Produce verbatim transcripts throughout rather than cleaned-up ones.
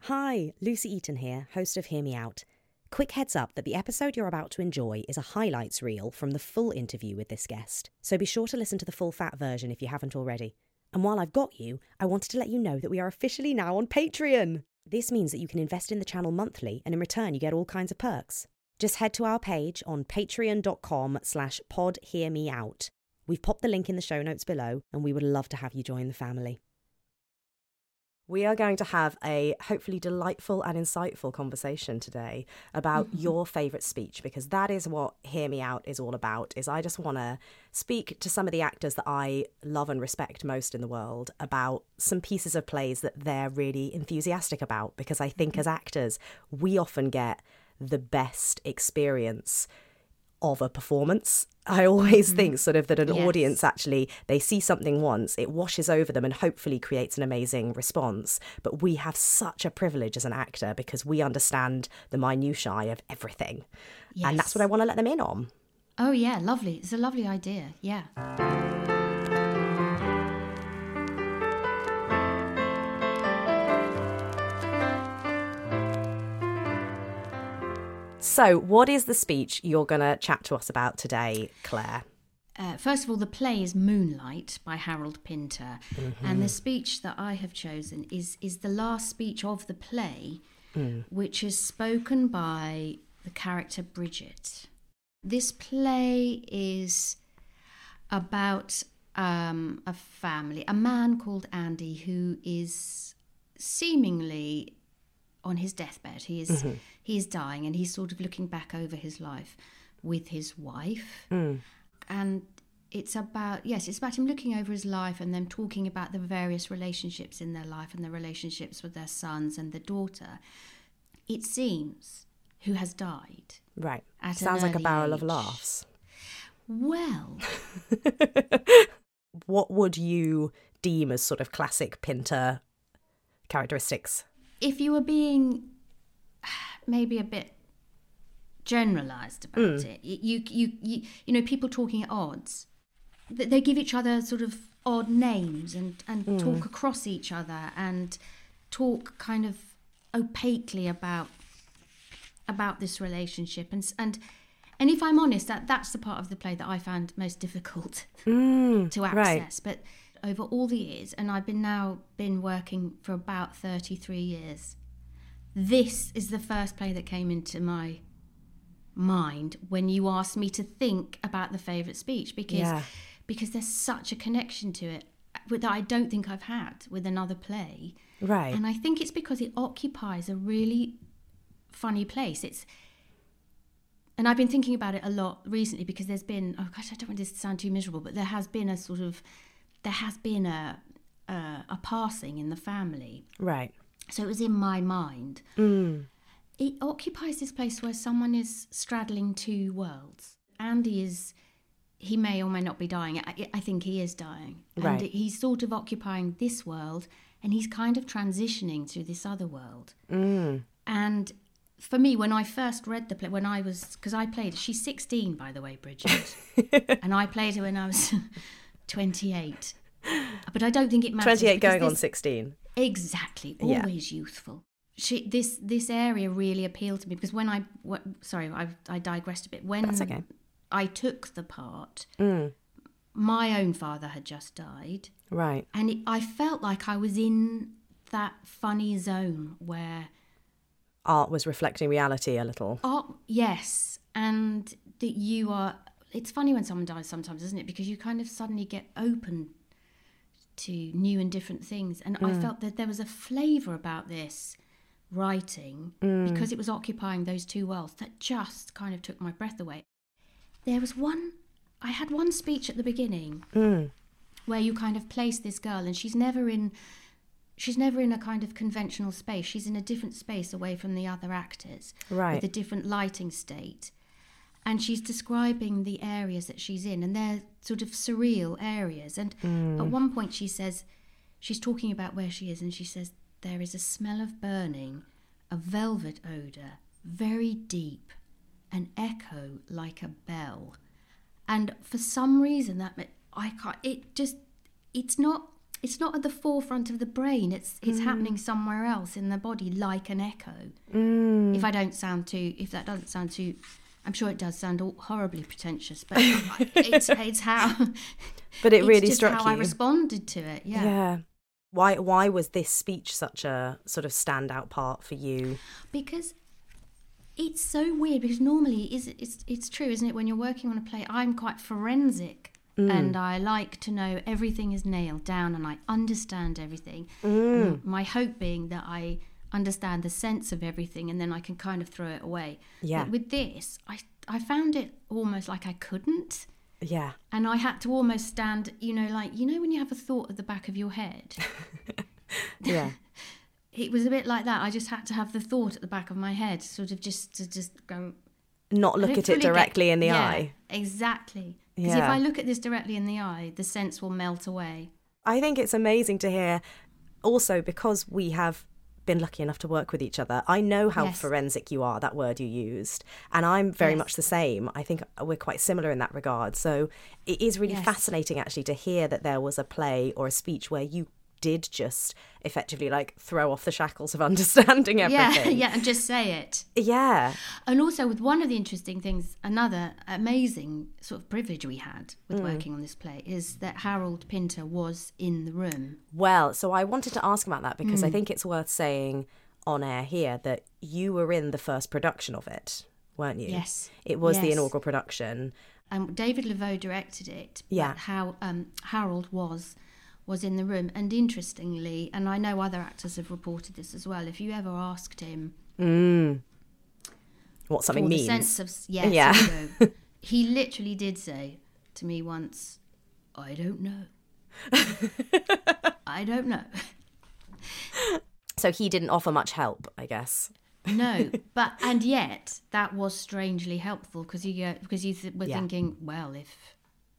Hi, Lucy Eaton here, host of Hear Me Out. Quick heads up that the episode you're about to enjoy is a highlights reel from the full interview with this guest, so be sure to listen to the full fat version if you haven't already. And while I've got you, I wanted to let you know that we are officially now on Patreon. This means that you can invest in the channel monthly, and in return you get all kinds of perks. Just head to our page on patreon.com slash podhearmeout. We've popped the link in the show notes below, and we would love to have you join the family. We are going to have a hopefully delightful and insightful conversation today about your favourite speech, because that is what Hear Me Out is all about. Is I just want to speak to some of the actors that I love and respect most in the world about some pieces of plays that they're really enthusiastic about, because I think as actors, we often get the best experience of a performance. I always mm-hmm. think sort of that an yes. audience actually, they see something once, it washes over them and hopefully creates an amazing response. But we have such a privilege as an actor because we understand the minutiae of everything. Yes. And that's what I want to let them in on. Oh yeah, lovely. It's a lovely idea. Yeah. So what is the speech you're going to chat to us about today, Claire? Uh, first of all, the play is Moonlight by Harold Pinter. Mm-hmm. And the speech that I have chosen is, is the last speech of the play, mm. which is spoken by the character Bridget. This play is about um, a family, a man called Andy who is seemingly on his deathbed. He is mm-hmm. he is dying, and he's sort of looking back over his life with his wife. Mm. And it's about, yes, it's about him looking over his life and them talking about the various relationships in their life and the relationships with their sons and the daughter. It seems who has died. Right. Sounds like a barrel age. of laughs. Well. What would you deem as sort of classic Pinter characteristics? If you were being maybe a bit generalised about mm. it, you, you you you know, people talking at odds, they give each other sort of odd names and, and mm. talk across each other and talk kind of opaquely about about this relationship. And and and if I'm honest, that that's the part of the play that I found most difficult mm, to access. Right. But over all the years, and I've been now been working for about thirty-three years, this is the first play that came into my mind when you asked me to think about the favourite speech, because yeah. because there's such a connection to it that I don't think I've had with another play. Right. And I think it's because it occupies a really funny place. It's and I've been thinking about it a lot recently, because there's been, oh gosh, I don't want this to sound too miserable, but there has been a sort of there has been a, a a passing in the family. Right. So it was in my mind. Mm. It occupies this place where someone is straddling two worlds. Andy is, he may or may not be dying. I, I think he is dying. Right. And he's sort of occupying this world, and he's kind of transitioning to this other world. Mm. And for me, when I first read the play, when I was, because I played, she's sixteen, by the way, Bridget. And I played her when I was twenty-eight. But I don't think it matters. twenty-eight going this, on sixteen. Exactly. Always yeah. youthful. She, this this area really appealed to me, because when I, what, sorry, I, I digressed a bit. When That's okay. I took the part, mm. my own father had just died. Right. And it, I felt like I was in that funny zone where art was reflecting reality a little. Art, yes. And that you are, it's funny when someone dies sometimes, isn't it? Because you kind of suddenly get open to new and different things. And mm. I felt that there was a flavour about this writing, mm. because it was occupying those two worlds, that just kind of took my breath away. There was one, I had one speech at the beginning mm. where you kind of place this girl, and she's never in, she's never in a kind of conventional space. She's in a different space away from the other actors, right, with a different lighting state. And she's describing the areas that she's in, and they're sort of surreal areas. And mm. at one point she says, she's talking about where she is, and she says, there is a smell of burning, a velvet odour, very deep, an echo like a bell. And for some reason, that I can't, it just, it's not, it's not at the forefront of the brain. It's it's mm. happening somewhere else in the body, like an echo. Mm. If I don't sound too, if that doesn't sound too, I'm sure it does sound horribly pretentious, but it's it's how. But it really it's just struck how you. I responded to it. Yeah. Yeah. Why why was this speech such a sort of standout part for you? Because it's so weird. Because normally, is it's it's true, isn't it? When you're working on a play, I'm quite forensic, mm. and I like to know everything is nailed down, and I understand everything. Mm. My hope being that I understand the sense of everything, and then I can kind of throw it away. Yeah. But with this, I I found it almost like I couldn't. Yeah. And I had to almost stand, you know, like, you know, when you have a thought at the back of your head? Yeah. It was a bit like that. I just had to have the thought at the back of my head, sort of just to just go... Not look at it directly get, in the yeah, eye. Exactly. Because yeah. if I look at this directly in the eye, the sense will melt away. I think it's amazing to hear, also because we have been lucky enough to work with each other. I know how yes. forensic you are, that word you used, and I'm very yes. much the same. I think we're quite similar in that regard. So it is really yes. fascinating actually to hear that there was a play or a speech where you did just effectively like throw off the shackles of understanding everything. Yeah, yeah, and just say it. Yeah. And also with one of the interesting things, another amazing sort of privilege we had with mm. working on this play is that Harold Pinter was in the room. Well, so I wanted to ask about that because mm. I think it's worth saying on air here that you were in the first production of it, weren't you? Yes. It was yes. the inaugural production. And David Laveau directed it. Yeah. But how um, Harold was... was in the room. And interestingly, and I know other actors have reported this as well, if you ever asked him mm. what something for means, the sense of yes, yeah. go, he literally did say to me once, I don't know. I don't know. So he didn't offer much help, I guess. No, but and yet that was strangely helpful because you go, because you th- were yeah. thinking, well, if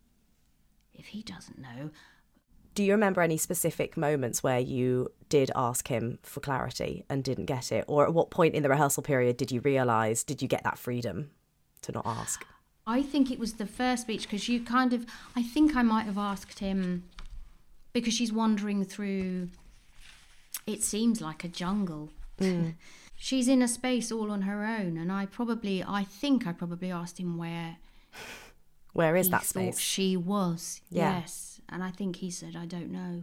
if he doesn't know. Do you remember any specific moments where you did ask him for clarity and didn't get it? Or at what point in the rehearsal period did you realise, did you get that freedom to not ask? I think it was the first speech because you kind of, I think I might have asked him because she's wandering through, it seems like a jungle. Mm. She's in a space all on her own. And I probably, I think I probably asked him where... Where is he that thought space? She was, yeah. yes. And I think he said, I don't know.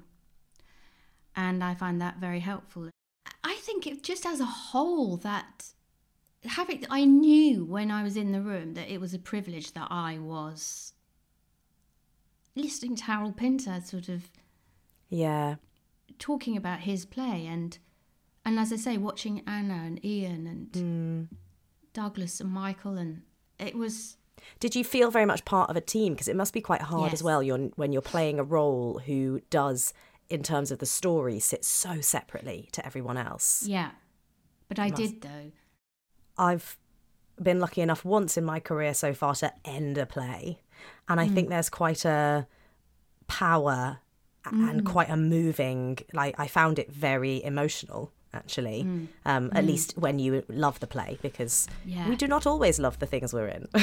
And I find that very helpful. I think it just as a whole that having, I knew when I was in the room that it was a privilege that I was listening to Harold Pinter sort of yeah, talking about his play and and as I say, watching Anna and Ian and mm. Douglas and Michael, and it was... Did you feel very much part of a team? Because it must be quite hard yes. as well you're, when you're playing a role who does, in terms of the story, sit so separately to everyone else. Yeah, but I must... did, though. I've been lucky enough once in my career so far to end a play. And I mm. think there's quite a power mm. and quite a moving... Like, I found it very emotional. Actually, mm. Um, mm. at least when you love the play, because yeah. we do not always love the things we're in.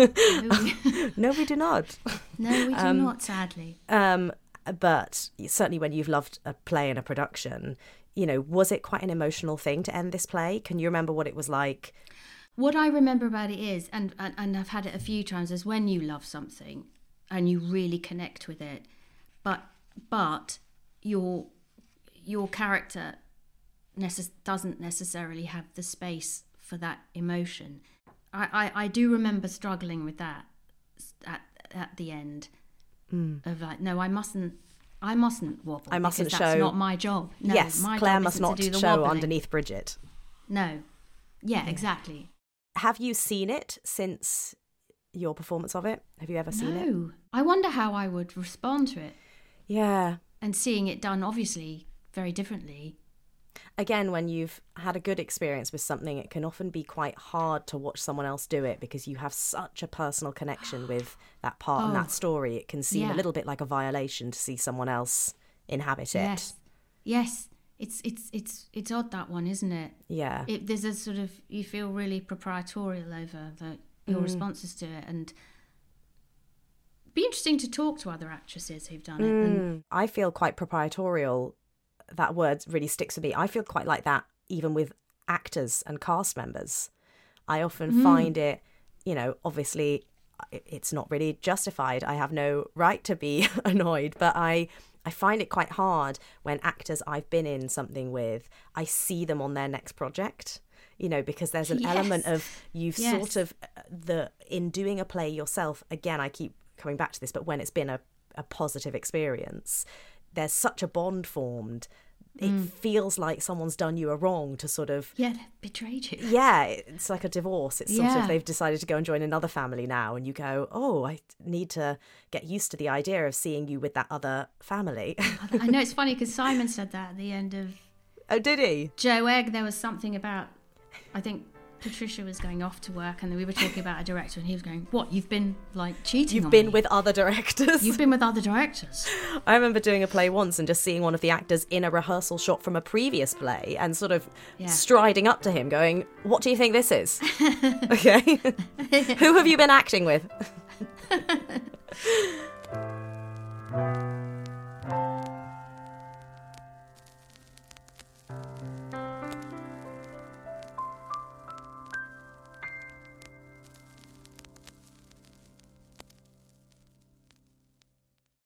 no, no, we do not. No, we do um, not, sadly. Um, but certainly when you've loved a play and a production, you know, was it quite an emotional thing to end this play? Can you remember what it was like? What I remember about it is, and, and, and I've had it a few times, is when you love something and you really connect with it, but but your your character... Necess- doesn't necessarily have the space for that emotion. I, I, I do remember struggling with that at at the end mm. of like, no, I mustn't, I mustn't wobble. I mustn't because show. That's not my job. No, yes, my Claire job must isn't not to do the show wobbling. underneath Bridget. No, yeah, exactly. Have you seen it since your performance of it? Have you ever seen no. it? No, I wonder how I would respond to it. Yeah, and seeing it done obviously very differently. Again, when you've had a good experience with something, it can often be quite hard to watch someone else do it because you have such a personal connection with that part oh, and that story. It can seem yeah. a little bit like a violation to see someone else inhabit it. Yes, yes. It's it's it's it's odd, that one, isn't it? Yeah. It, there's a sort of, you feel really proprietorial over the, your mm. responses to it, and be interesting to talk to other actresses who've done it. Mm. And I feel quite proprietorial. That word really sticks with me. I feel quite like that even with actors and cast members. I often mm. find it, you know, obviously it's not really justified. I have no right to be annoyed, but I I find it quite hard when actors I've been in something with, I see them on their next project, you know, because there's an yes. element of you've yes. sort of the in doing a play yourself. Again, I keep coming back to this, but when it's been a, a positive experience, there's such a bond formed. It mm. feels like someone's done you a wrong to sort of... Yeah, betrayed you. Yeah, it's like a divorce. It's sort yeah. of they've decided to go and join another family now, and you go, oh, I need to get used to the idea of seeing you with that other family. I know, it's funny because Simon said that at the end of... Oh, did he? Joe Egg, there was something about... I think Patricia was going off to work and we were talking about a director and he was going, what, you've been like cheating You've on been me? with other directors? You've been with other directors. I remember doing a play once and just seeing one of the actors in a rehearsal shot from a previous play and sort of yeah. striding up to him going, what do you think this is? Okay. Who have you been acting with?